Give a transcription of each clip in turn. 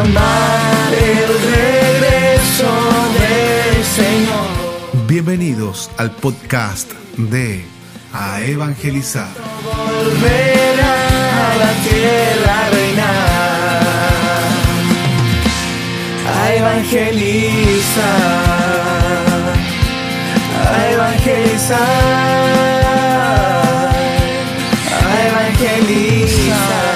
amar el regreso del Señor. Bienvenidos al podcast de A Evangelizar. Volverá a la tierra a reinar, a evangelizar, a evangelizar, a evangelizar.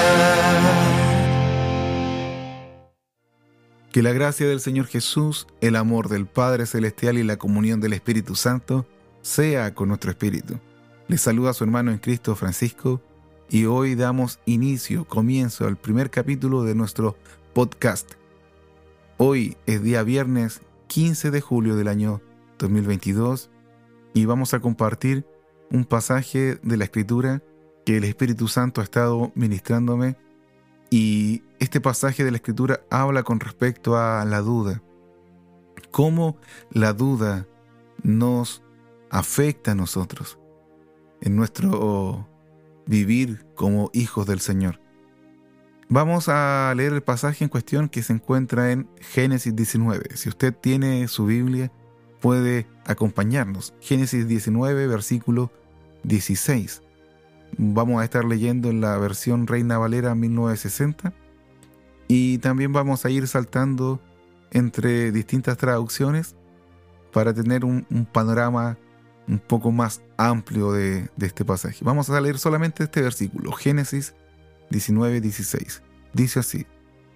Que la gracia del Señor Jesús, el amor del Padre Celestial y la comunión del Espíritu Santo sea con nuestro espíritu. Les saluda a su hermano en Cristo, Francisco, y hoy damos comienzo al primer capítulo de nuestro podcast. Hoy es día viernes 15 de julio del año 2022 y vamos a compartir un pasaje de la Escritura que el Espíritu Santo ha estado ministrándome. Y este pasaje de la Escritura habla con respecto a la duda. Cómo la duda nos afecta a nosotros en nuestro vivir como hijos del Señor. Vamos a leer el pasaje en cuestión que se encuentra en Génesis 19. Si usted tiene su Biblia, puede acompañarnos. Génesis 19, versículo 16. Vamos a estar leyendo en la versión Reina Valera 1960 y también vamos a ir saltando entre distintas traducciones para tener un panorama un poco más amplio de este pasaje. Vamos a leer solamente este versículo, Génesis 19, 16. Dice así: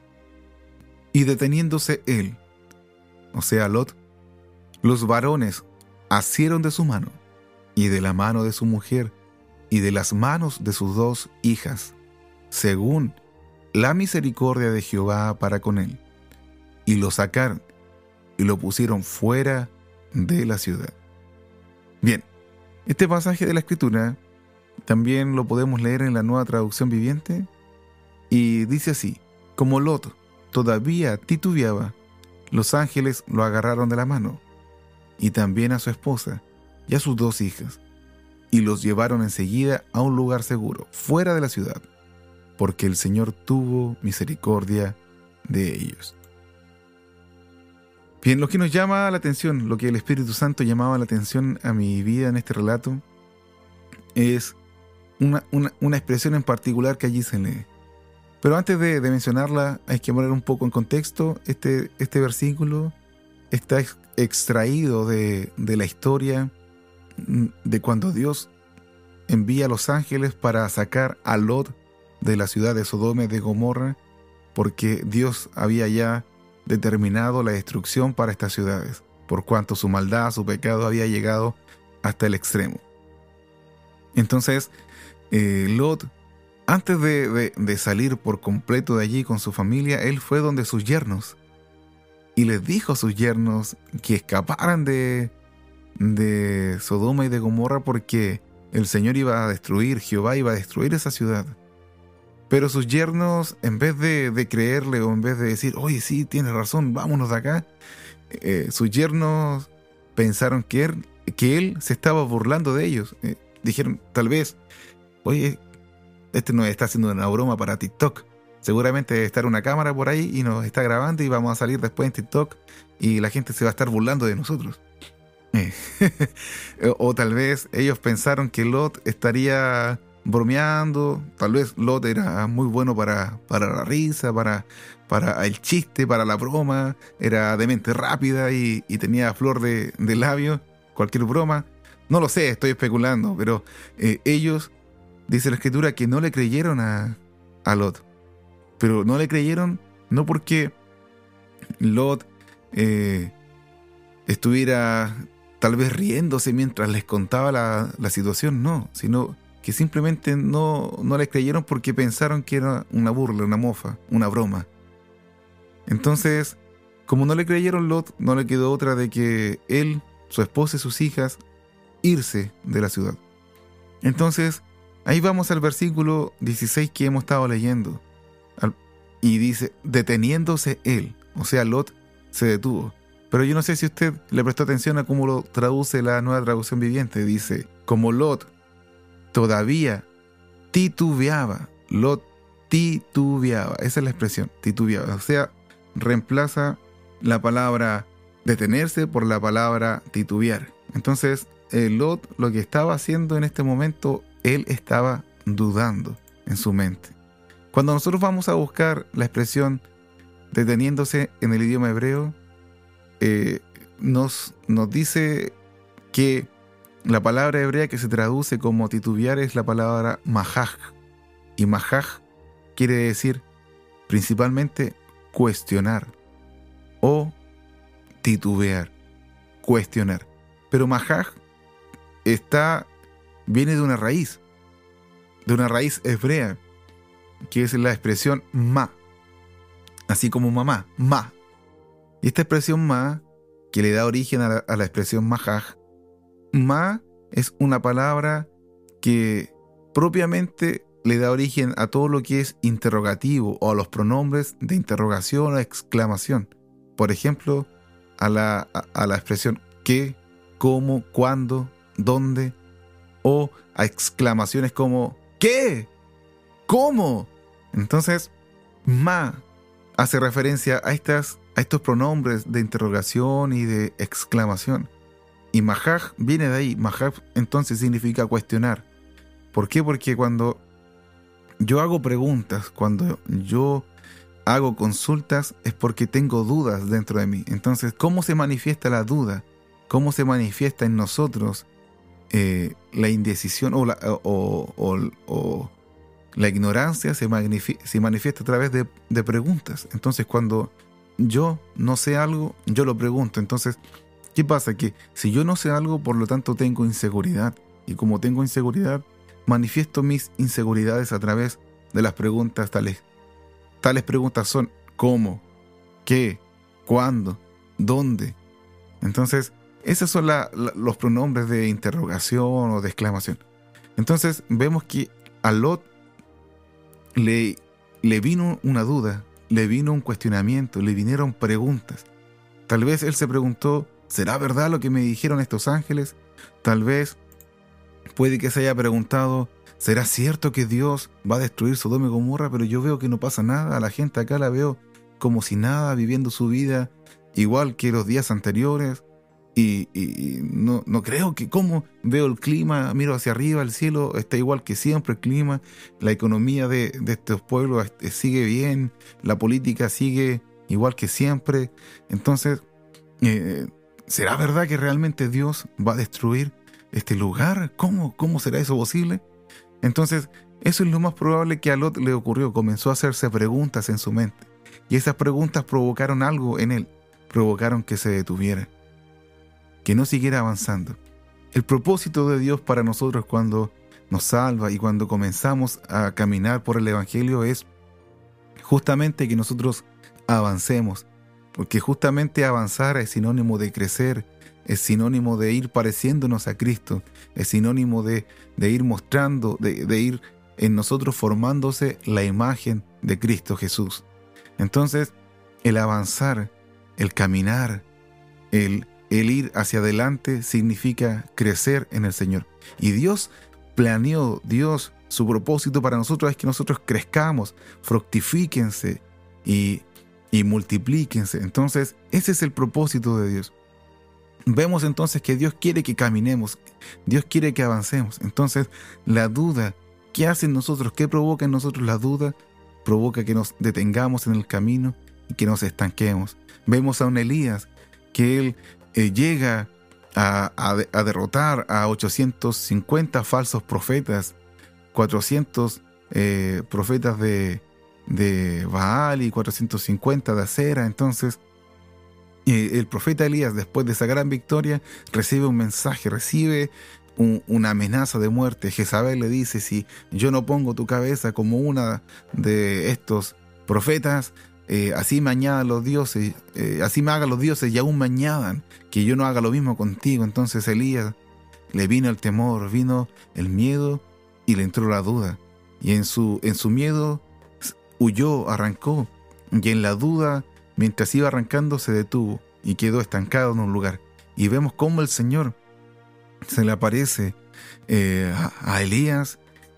y deteniéndose él, o sea Lot, los varones asieron de su mano y de la mano de su mujer y de las manos de sus dos hijas, según la misericordia de Jehová para con él, y lo sacaron y lo pusieron fuera de la ciudad. Bien, este pasaje de la Escritura también lo podemos leer en la Nueva Traducción Viviente y dice así: como Lot todavía titubeaba, los ángeles lo agarraron de la mano, y también a su esposa y a sus dos hijas, y los llevaron enseguida a un lugar seguro, fuera de la ciudad, porque el Señor tuvo misericordia de ellos. Bien, lo que nos llama la atención, lo que el Espíritu Santo llamaba la atención a mi vida en este relato, es una expresión en particular que allí se lee. Pero antes de mencionarla, hay que poner un poco en contexto. Este versículo está extraído de la historia de cuando Dios envía a los ángeles para sacar a Lot de la ciudad de Sodoma y de Gomorra, porque Dios había ya determinado la destrucción para estas ciudades, por cuanto su maldad, su pecado había llegado hasta el extremo. Entonces, Lot, antes de salir por completo de allí con su familia, él fue donde sus yernos y les dijo a sus yernos que escaparan de Sodoma y de Gomorra, porque el Señor iba a destruir, Jehová iba a destruir esa ciudad. Pero sus yernos, en vez de creerle o en vez de decir, oye, sí, tienes razón, vámonos de acá, sus yernos pensaron que él se estaba burlando de ellos. Dijeron, tal vez, oye, este nos está haciendo una broma para TikTok. Seguramente debe estar una cámara por ahí y nos está grabando y vamos a salir después en TikTok y la gente se va a estar burlando de nosotros. O tal vez ellos pensaron que Lot estaría bromeando. Tal vez Lot era muy bueno para la risa, para el chiste, para la broma. Era de mente rápida y tenía flor de labio. Cualquier broma. No lo sé, estoy especulando. Pero ellos, dice la Escritura, que no le creyeron a Lot. Pero no le creyeron no porque Lot estuviera tal vez riéndose mientras les contaba la situación, no, sino que simplemente no le creyeron porque pensaron que era una burla, una mofa, una broma. Entonces, como no le creyeron, Lot no le quedó otra de que él, su esposa y sus hijas irse de la ciudad. Entonces, ahí vamos al versículo 16 que hemos estado leyendo. Y dice, deteniéndose él, o sea, Lot se detuvo. Pero yo no sé si usted le prestó atención a cómo lo traduce la Nueva Traducción Viviente. Dice, como Lot todavía titubeaba. Lot titubeaba. Esa es la expresión, titubeaba. O sea, reemplaza la palabra detenerse por la palabra titubear. Entonces, Lot lo que estaba haciendo en este momento, él estaba dudando en su mente. Cuando nosotros vamos a buscar la expresión deteniéndose en el idioma hebreo, nos dice que la palabra hebrea que se traduce como titubear es la palabra mahaj. Y mahaj quiere decir principalmente cuestionar o titubear, cuestionar. Pero mahaj viene de una raíz hebrea, que es la expresión ma, así como mamá, ma. Y esta expresión ma, que le da origen a la expresión mahaj, ma es una palabra que propiamente le da origen a todo lo que es interrogativo o a los pronombres de interrogación o exclamación. Por ejemplo, a la expresión qué, cómo, cuándo, dónde, o a exclamaciones como ¿qué? ¿Cómo? Entonces, ma hace referencia a estos pronombres de interrogación y de exclamación. Y mahaj viene de ahí. Mahaj entonces significa cuestionar. ¿Por qué? Porque cuando yo hago preguntas, cuando yo hago consultas, es porque tengo dudas dentro de mí. Entonces, ¿cómo se manifiesta la duda? ¿Cómo se manifiesta en nosotros la indecisión o la ignorancia? Se manifiesta a través de preguntas. Entonces, cuando yo no sé algo, yo lo pregunto. Entonces, ¿qué pasa? Que si yo no sé algo, por lo tanto tengo inseguridad. Y como tengo inseguridad, manifiesto mis inseguridades a través de las preguntas tales. Tales preguntas son ¿cómo? ¿Qué? ¿Cuándo? ¿Dónde? Entonces, esos son los pronombres de interrogación o de exclamación. Entonces, vemos que a Lot le vino una duda, le vino un cuestionamiento, le vinieron preguntas. Tal vez él se preguntó, ¿será verdad lo que me dijeron estos ángeles? Tal vez puede que se haya preguntado, ¿será cierto que Dios va a destruir Sodoma y Gomorra? Pero yo veo que no pasa nada, a la gente acá la veo como si nada, viviendo su vida igual que los días anteriores. Y no creo que, ¿cómo veo el clima? Miro hacia arriba, el cielo está igual que siempre, el clima, la economía de estos pueblos sigue bien, la política sigue igual que siempre. Entonces, ¿será verdad que realmente Dios va a destruir este lugar? ¿Cómo será eso posible? Entonces, eso es lo más probable que a Lot le ocurrió. Comenzó a hacerse preguntas en su mente. Y esas preguntas provocaron algo en él. Provocaron que se detuviera, que no siguiera avanzando. El propósito de Dios para nosotros cuando nos salva y cuando comenzamos a caminar por el Evangelio es justamente que nosotros avancemos. Porque justamente avanzar es sinónimo de crecer, es sinónimo de ir pareciéndonos a Cristo, es sinónimo de ir mostrando, de ir en nosotros formándose la imagen de Cristo Jesús. Entonces, el avanzar, el caminar, el ir hacia adelante significa crecer en el Señor. Y Dios planeó, su propósito para nosotros es que nosotros crezcamos, fructifíquense y multiplíquense. Entonces, ese es el propósito de Dios. Vemos entonces que Dios quiere que caminemos, Dios quiere que avancemos. Entonces, la duda, ¿qué hace en nosotros? ¿Qué provoca en nosotros la duda? Provoca que nos detengamos en el camino y que nos estanquemos. Vemos a un Elías que él llega a derrotar a 850 falsos profetas, 400 profetas de Baal y 450 de Acera. Entonces, el profeta Elías, después de esa gran victoria, recibe un mensaje, recibe una amenaza de muerte. Jezabel le dice, si yo no pongo tu cabeza como una de estos profetas, así me añadan los dioses, así me hagan los dioses y aún me añadan, que yo no haga lo mismo contigo. Entonces Elías le vino el temor, vino el miedo y le entró la duda. Y en su miedo huyó, arrancó, y en la duda, mientras iba arrancando, se detuvo y quedó estancado en un lugar. Y vemos cómo el Señor se le aparece a Elías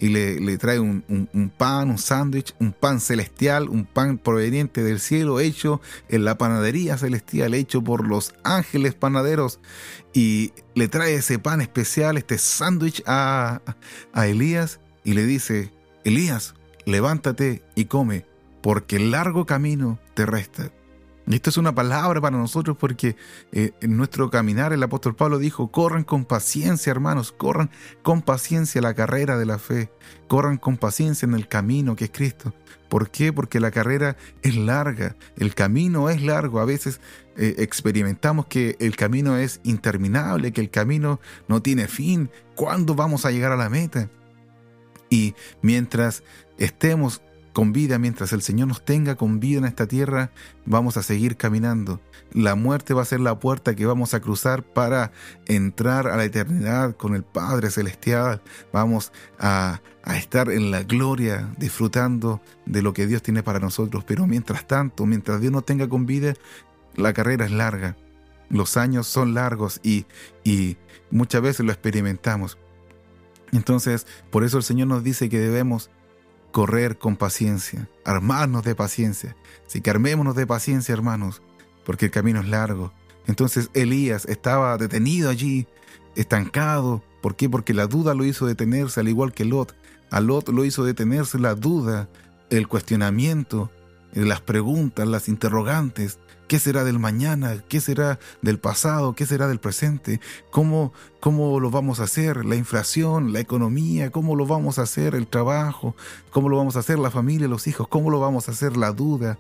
y le trae un pan, un sándwich, un pan celestial, un pan proveniente del cielo, hecho en la panadería celestial, hecho por los ángeles panaderos, y le trae ese pan especial, este sándwich a Elías, y le dice: Elías, levántate y come, porque el largo camino te resta. Y esto es una palabra para nosotros porque en nuestro caminar el apóstol Pablo dijo: corran con paciencia, hermanos, corran con paciencia la carrera de la fe, corran con paciencia en el camino que es Cristo. ¿Por qué? Porque la carrera es larga, el camino es largo. A veces experimentamos que el camino es interminable, que el camino no tiene fin. ¿Cuándo vamos a llegar a la meta? Y mientras estemos con vida, mientras el Señor nos tenga con vida en esta tierra, vamos a seguir caminando. La muerte va a ser la puerta que vamos a cruzar para entrar a la eternidad con el Padre Celestial. Vamos a estar en la gloria, disfrutando de lo que Dios tiene para nosotros. Pero mientras tanto, mientras Dios nos tenga con vida, la carrera es larga. Los años son largos y muchas veces lo experimentamos. Entonces, por eso el Señor nos dice que debemos correr con paciencia, armarnos de paciencia. Así que armémonos de paciencia, hermanos, porque el camino es largo. Entonces Elías estaba detenido allí, estancado. ¿Por qué? Porque la duda lo hizo detenerse, al igual que Lot. A Lot lo hizo detenerse la duda, el cuestionamiento, las preguntas, las interrogantes. ¿Qué será del mañana? ¿Qué será del pasado? ¿Qué será del presente? ¿Cómo lo vamos a hacer? La inflación, la economía, ¿cómo lo vamos a hacer? El trabajo, ¿cómo lo vamos a hacer? La familia, los hijos, ¿cómo lo vamos a hacer? La duda,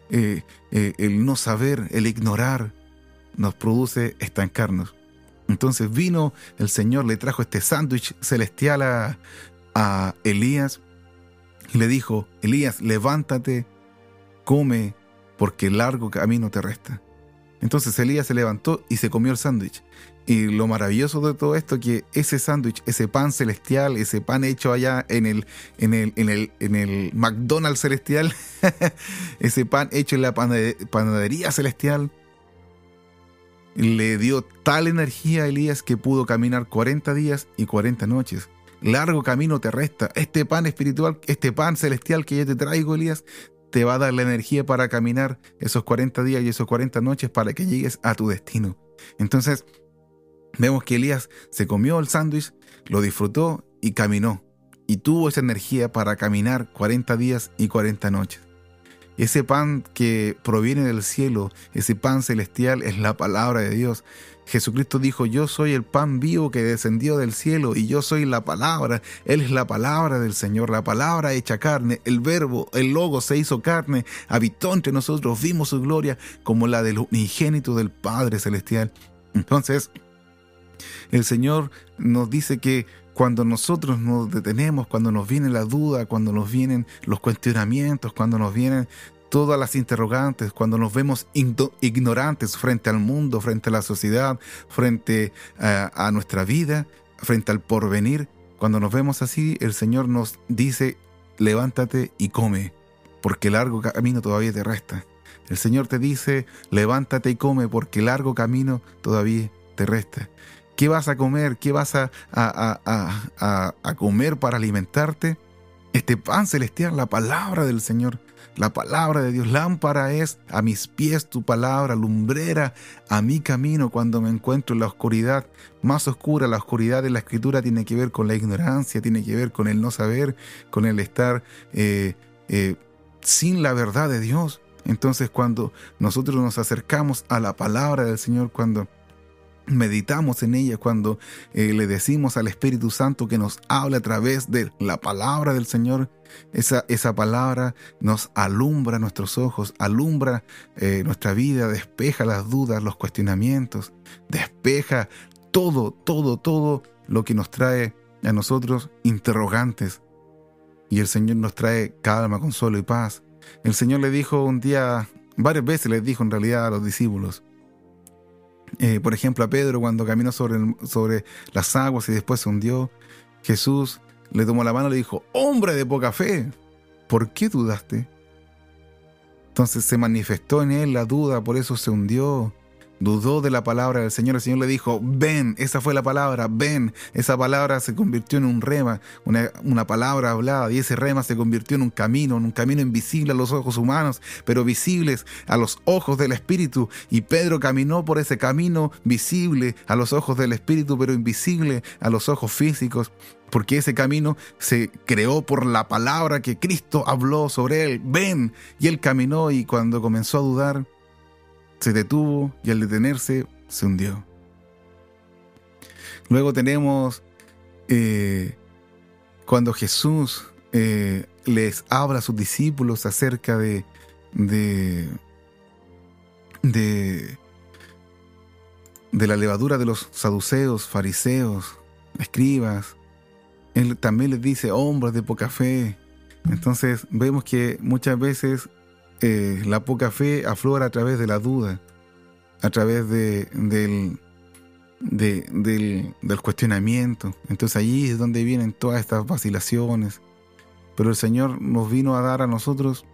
el no saber, el ignorar, nos produce estancarnos. Entonces vino el Señor, le trajo este sándwich celestial a Elías y le dijo: Elías, levántate, come, porque largo camino te resta. Entonces Elías se levantó y se comió el sándwich. Y lo maravilloso de todo esto, que ese sándwich, ese pan celestial, ese pan hecho allá en el McDonald's celestial, ese pan hecho en la panadería celestial, le dio tal energía a Elías que pudo caminar 40 días y 40 noches. Largo camino te resta. Este pan espiritual, este pan celestial que yo te traigo, Elías, te va a dar la energía para caminar esos 40 días y esos 40 noches para que llegues a tu destino. Entonces, vemos que Elías se comió el sándwich, lo disfrutó y caminó. Y tuvo esa energía para caminar 40 días y 40 noches. Ese pan que proviene del cielo, ese pan celestial, es la palabra de Dios. Jesucristo dijo: yo soy el pan vivo que descendió del cielo, y yo soy la palabra. Él es la palabra del Señor, la palabra hecha carne, el verbo, el logo se hizo carne, habitó entre nosotros, vimos su gloria como la del unigénito del Padre Celestial. Entonces, el Señor nos dice que cuando nosotros nos detenemos, cuando nos viene la duda, cuando nos vienen los cuestionamientos, cuando nos vienen todas las interrogantes, cuando nos vemos ignorantes frente al mundo, frente a la sociedad, frente a nuestra vida, frente al porvenir, cuando nos vemos así, el Señor nos dice: levántate y come, porque largo camino todavía te resta. El Señor te dice: levántate y come, porque largo camino todavía te resta. ¿Qué vas a comer? ¿Qué vas a comer para alimentarte? Este pan celestial, la palabra del Señor, la palabra de Dios. Lámpara es a mis pies tu palabra, lumbrera a mi camino cuando me encuentro en la oscuridad más oscura. La oscuridad de la Escritura tiene que ver con la ignorancia, tiene que ver con el no saber, con el estar sin la verdad de Dios. Entonces, cuando nosotros nos acercamos a la palabra del Señor, cuando meditamos en ella, cuando le decimos al Espíritu Santo que nos hable a través de la palabra del Señor, esa palabra nos alumbra nuestros ojos, alumbra nuestra vida, despeja las dudas, los cuestionamientos, despeja todo lo que nos trae a nosotros interrogantes. Y el Señor nos trae calma, consuelo y paz. El Señor le dijo un día, varias veces les dijo en realidad a los discípulos, por ejemplo a Pedro cuando caminó sobre las aguas y después se hundió, Jesús le tomó la mano y le dijo: hombre de poca fe, ¿por qué dudaste? Entonces se manifestó en él la duda, por eso se hundió. dudó de la palabra del Señor, el Señor le dijo, ven, esa fue la palabra, ven. Esa palabra se convirtió en un rema, una palabra hablada, y ese rema se convirtió en un camino invisible a los ojos humanos, pero visibles a los ojos del Espíritu. Y Pedro caminó por ese camino visible a los ojos del Espíritu, pero invisible a los ojos físicos, porque ese camino se creó por la palabra que Cristo habló sobre él. Ven. Y él caminó, y cuando comenzó a dudar, se detuvo, y al detenerse se hundió. Luego tenemos cuando Jesús les habla a sus discípulos acerca de la levadura de los saduceos, fariseos, escribas. Él también les dice, hombres de poca fe. Entonces vemos que muchas veces la poca fe aflora a través de la duda, a través del cuestionamiento. Entonces allí es donde vienen todas estas vacilaciones. Pero el Señor nos vino a dar a nosotros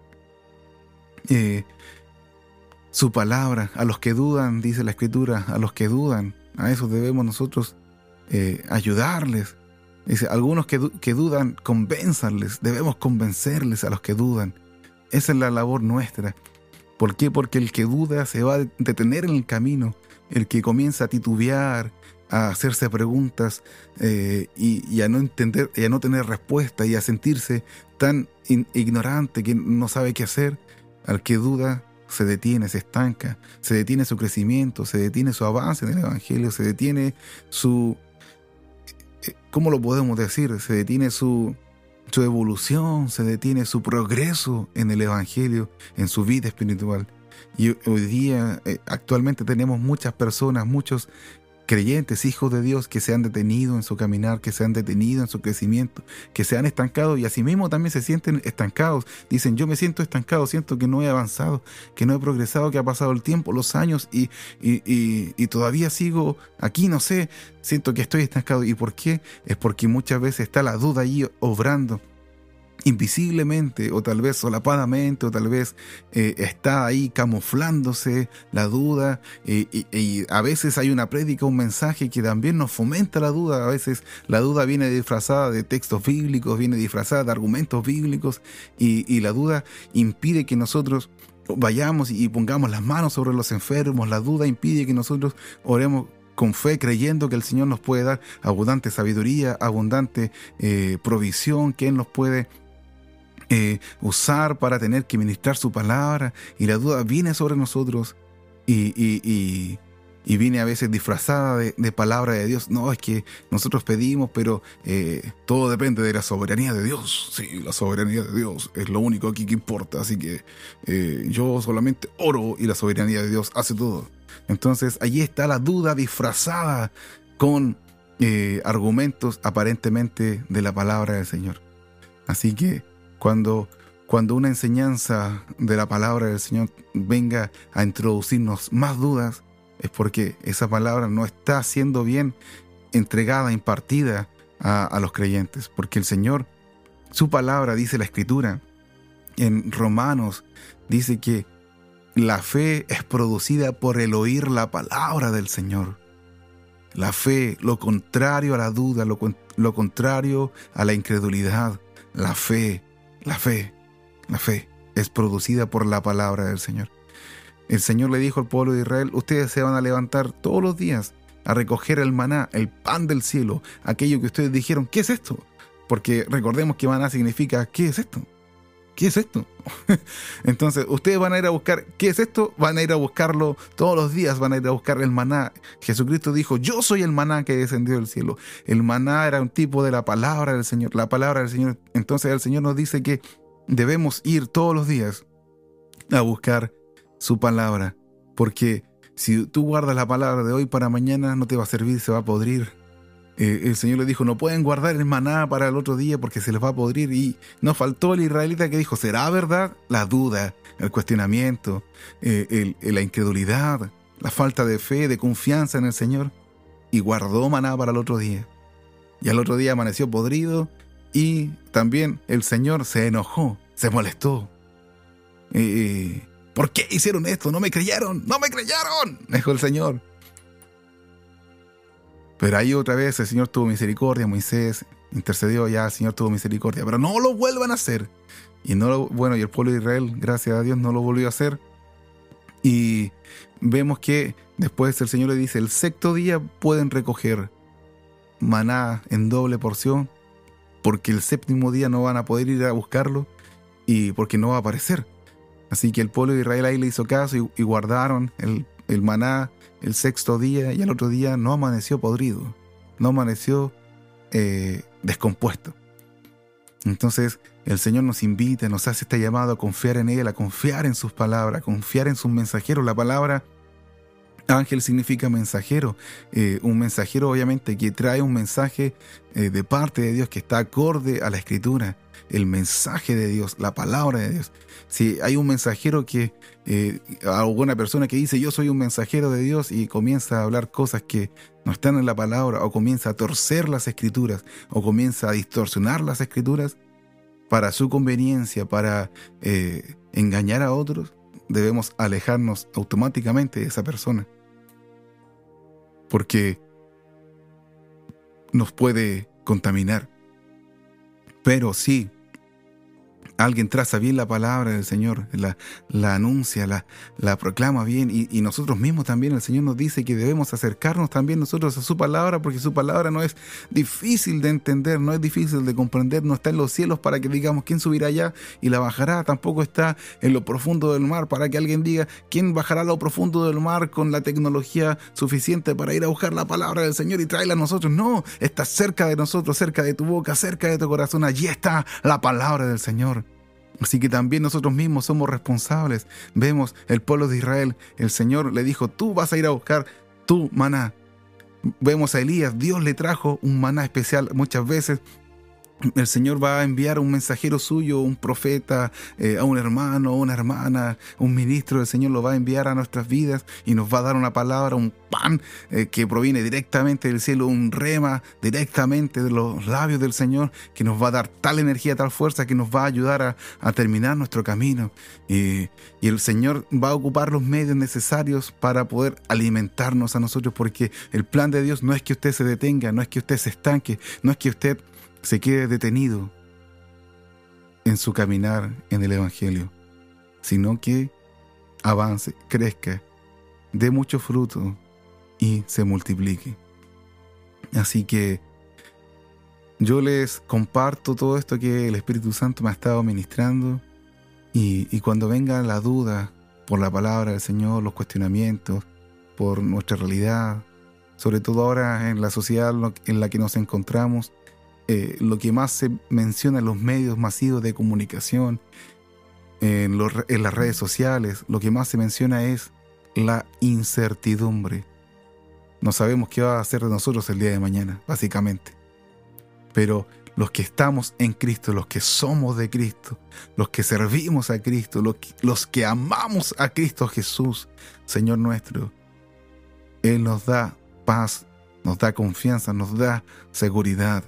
su palabra. A los que dudan, dice la Escritura, a los que dudan, a esos debemos nosotros ayudarles. Dice, algunos que dudan, convénzanles, debemos convencerles a los que dudan. Esa es la labor nuestra. ¿Por qué? Porque el que duda se va a detener en el camino. El que comienza a titubear, a hacerse preguntas y a no entender, y a no tener respuesta, y a sentirse tan ignorante que no sabe qué hacer, al que duda se detiene, se estanca, se detiene su crecimiento, se detiene su avance en el Evangelio, se detiene su... ¿Cómo lo podemos decir? Se detiene su evolución, se detiene su progreso en el Evangelio, en su vida espiritual. Y hoy día, actualmente tenemos muchas personas, muchos creyentes, hijos de Dios, que se han detenido en su caminar, que se han detenido en su crecimiento, que se han estancado, y asimismo también se sienten estancados. Dicen, yo me siento estancado, siento que no he avanzado, que no he progresado, que ha pasado el tiempo, los años, y todavía sigo aquí, no sé, siento que estoy estancado. ¿Y por qué? Es porque muchas veces está la duda ahí obrando invisiblemente, o tal vez solapadamente, o tal vez está ahí camuflándose la duda, y a veces hay una prédica, un mensaje que también nos fomenta la duda. A veces la duda viene disfrazada de textos bíblicos, viene disfrazada de argumentos bíblicos, y la duda impide que nosotros vayamos y pongamos las manos sobre los enfermos. La duda impide que nosotros oremos con fe, creyendo que el Señor nos puede dar abundante sabiduría, abundante provisión, que Él nos puede usar para tener que ministrar su palabra. Y la duda viene sobre nosotros y viene a veces disfrazada de palabra de Dios. No, es que nosotros pedimos, pero todo depende de la soberanía de Dios. Sí, la soberanía de Dios es lo único aquí que importa, así que yo solamente oro y la soberanía de Dios hace todo. Entonces allí está la duda disfrazada con argumentos aparentemente de la palabra del Señor. Así que cuando una enseñanza de la palabra del Señor venga a introducirnos más dudas, es porque esa palabra no está siendo bien entregada, impartida a los creyentes. Porque el Señor, su palabra, dice la Escritura, en Romanos, dice que la fe es producida por el oír la palabra del Señor. La fe, lo contrario a la duda, lo contrario a la incredulidad, la fe es producida por la palabra del Señor. El Señor le dijo al pueblo de Israel, ustedes se van a levantar todos los días a recoger el maná, el pan del cielo, aquello que ustedes dijeron, ¿qué es esto? Porque recordemos que maná significa, ¿qué es esto? ¿Qué es esto? Entonces, ustedes van a ir a buscar, ¿qué es esto? Van a ir a buscarlo todos los días, van a ir a buscar el maná. Jesucristo dijo, yo soy el maná que descendió del cielo. El maná era un tipo de la palabra del Señor, la palabra del Señor. Entonces el Señor nos dice que debemos ir todos los días a buscar su palabra, porque si tú guardas la palabra de hoy para mañana, no te va a servir, se va a podrir. El Señor le dijo, no pueden guardar el maná para el otro día porque se les va a podrir. Y nos faltó el israelita que dijo, ¿será verdad? La duda, el cuestionamiento, la incredulidad, la falta de fe, de confianza en el Señor. Y guardó maná para el otro día. Y al otro día amaneció podrido, y también el Señor se enojó, se molestó. ¿Por qué hicieron esto? ¿No me creyeron? ¡No me creyeron!, dijo el Señor. Pero ahí otra vez el Señor tuvo misericordia. Moisés intercedió, ya el Señor tuvo misericordia, pero no lo vuelvan a hacer. Y el pueblo de Israel, gracias a Dios, no lo volvió a hacer. Y vemos que después el Señor le dice: el sexto día pueden recoger maná en doble porción, porque el séptimo día no van a poder ir a buscarlo y porque no va a aparecer. Así que el pueblo de Israel ahí le hizo caso y guardaron el maná el sexto día, y al otro día no amaneció podrido, no amaneció descompuesto. Entonces el Señor nos invita, nos hace este llamado a confiar en Él, a confiar en sus palabras, a confiar en sus mensajeros. La palabra ángel significa mensajero, un mensajero obviamente que trae un mensaje de parte de Dios que está acorde a la Escritura, el mensaje de Dios, la palabra de Dios. Si hay un mensajero alguna persona que dice: yo soy un mensajero de Dios, y comienza a hablar cosas que no están en la palabra, o comienza a torcer las Escrituras, o comienza a distorsionar las Escrituras para su conveniencia, para engañar a otros, debemos alejarnos automáticamente de esa persona, porque nos puede contaminar. Pero sí, alguien traza bien la palabra del Señor, la anuncia, la proclama bien, y nosotros mismos también, el Señor nos dice que debemos acercarnos también nosotros a su palabra, porque su palabra no es difícil de entender, no es difícil de comprender, no está en los cielos para que digamos: ¿quién subirá allá y la bajará? Tampoco está en lo profundo del mar para que alguien diga: ¿quién bajará a lo profundo del mar con la tecnología suficiente para ir a buscar la palabra del Señor y traerla a nosotros? No, está cerca de nosotros, cerca de tu boca, cerca de tu corazón. Allí está la palabra del Señor. Así que también nosotros mismos somos responsables. Vemos el pueblo de Israel, el Señor le dijo: tú vas a ir a buscar tu maná. Vemos a Elías, Dios le trajo un maná especial. Muchas veces el Señor va a enviar un mensajero suyo, un profeta, a un hermano, una hermana, un ministro. El Señor lo va a enviar a nuestras vidas y nos va a dar una palabra, un pan que proviene directamente del cielo, un rema directamente de los labios del Señor, que nos va a dar tal energía, tal fuerza, que nos va a ayudar a terminar nuestro camino. Y el Señor va a ocupar los medios necesarios para poder alimentarnos a nosotros, porque el plan de Dios no es que usted se detenga, no es que usted se estanque, no es que usted se quede detenido en su caminar en el Evangelio, sino que avance, crezca, dé mucho fruto y se multiplique. Así que yo les comparto todo esto que el Espíritu Santo me ha estado ministrando, y cuando venga la duda por la palabra del Señor, los cuestionamientos por nuestra realidad, sobre todo ahora en la sociedad en la que nos encontramos, lo que más se menciona en los medios masivos de comunicación, en las redes sociales, lo que más se menciona es la incertidumbre. No sabemos qué va a hacer de nosotros el día de mañana, básicamente. Pero los que estamos en Cristo, los que somos de Cristo, los que servimos a Cristo, los que amamos a Cristo Jesús, Señor nuestro, Él nos da paz, nos da confianza, nos da seguridad.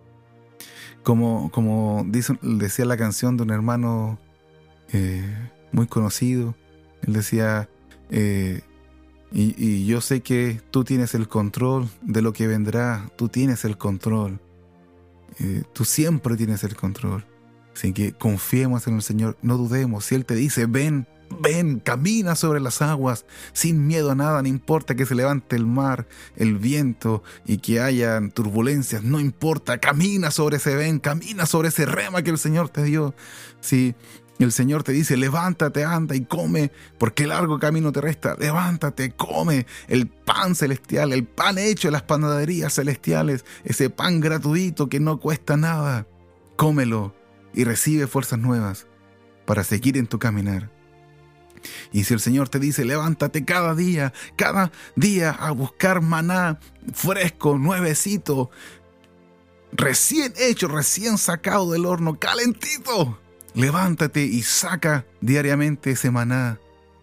Como decía la canción de un hermano muy conocido, él decía: y yo sé que tú tienes el control de lo que vendrá, tú tienes el control, tú siempre tienes el control. Así que confiemos en el Señor, no dudemos. Si Él te dice: ven, camina sobre las aguas, sin miedo a nada, no importa que se levante el mar, el viento y que hayan turbulencias, no importa, camina sobre ese rema que el Señor te dio. Si el Señor te dice: levántate, anda y come, porque largo camino te resta, levántate, come el pan celestial, el pan hecho en las panaderías celestiales, ese pan gratuito que no cuesta nada, cómelo y recibe fuerzas nuevas para seguir en tu caminar. Y si el Señor te dice: levántate cada día a buscar maná fresco, nuevecito, recién hecho, recién sacado del horno, calentito, levántate y saca diariamente ese maná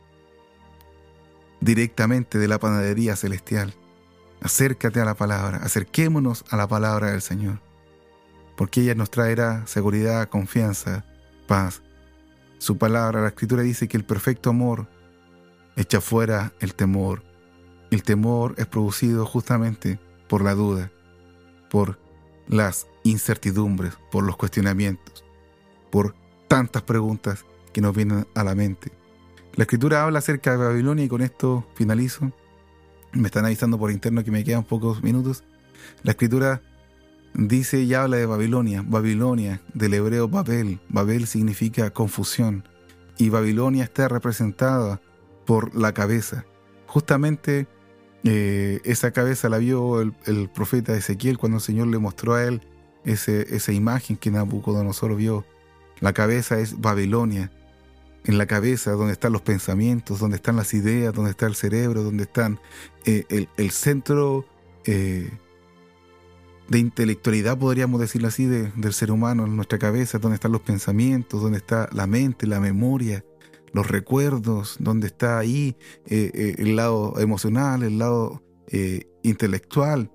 directamente de la panadería celestial. Acércate a la palabra, acerquémonos a la palabra del Señor, porque ella nos traerá seguridad, confianza, paz. su palabra. La Escritura dice que el perfecto amor echa fuera el temor. El temor es producido justamente por la duda, por las incertidumbres, por los cuestionamientos, por tantas preguntas que nos vienen a la mente. La Escritura habla acerca de Babilonia y con esto finalizo. Me están avisando por interno que me quedan pocos minutos. La Escritura dice y habla de Babilonia. Babilonia, del hebreo Babel. Babel significa confusión. Y Babilonia está representada por la cabeza. Justamente esa cabeza la vio el profeta Ezequiel cuando el Señor le mostró a él esa imagen que Nabucodonosor vio. La cabeza es Babilonia. En la cabeza, donde están los pensamientos, donde están las ideas, donde está el cerebro, donde están el centro de intelectualidad, podríamos decirlo así, del ser humano, en nuestra cabeza, donde están los pensamientos, donde está la mente, la memoria, los recuerdos, donde está ahí el lado emocional, el lado intelectual,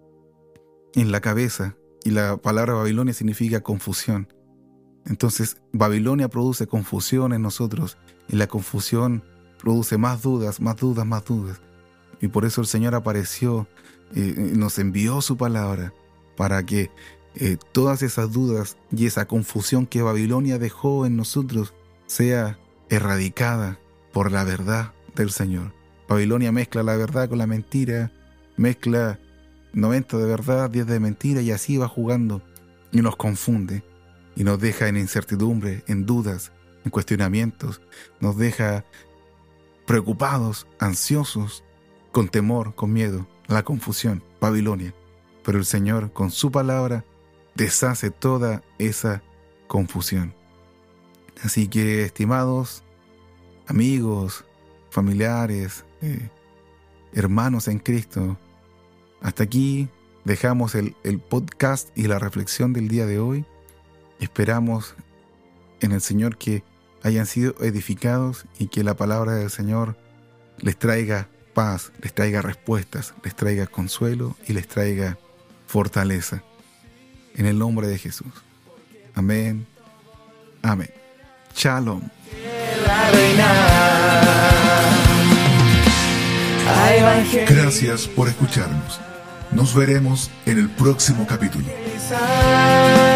en la cabeza. Y la palabra Babilonia significa confusión. Entonces, Babilonia produce confusión en nosotros, y la confusión produce más dudas, más dudas, más dudas. Y por eso el Señor apareció, nos envió su palabra, para que todas esas dudas y esa confusión que Babilonia dejó en nosotros sea erradicada por la verdad del Señor. Babilonia mezcla la verdad con la mentira, mezcla 90 de verdad, 10 de mentira, y así va jugando y nos confunde. Y nos deja en incertidumbre, en dudas, en cuestionamientos. Nos deja preocupados, ansiosos, con temor, con miedo, la confusión, Babilonia. Pero el Señor, con su palabra, deshace toda esa confusión. Así que, estimados amigos, familiares, hermanos en Cristo, hasta aquí dejamos el podcast y la reflexión del día de hoy. Esperamos en el Señor que hayan sido edificados y que la palabra del Señor les traiga paz, les traiga respuestas, les traiga consuelo y les traiga fortaleza. En el nombre de Jesús. Amén. Amén. Shalom. Gracias por escucharnos. Nos veremos en el próximo capítulo.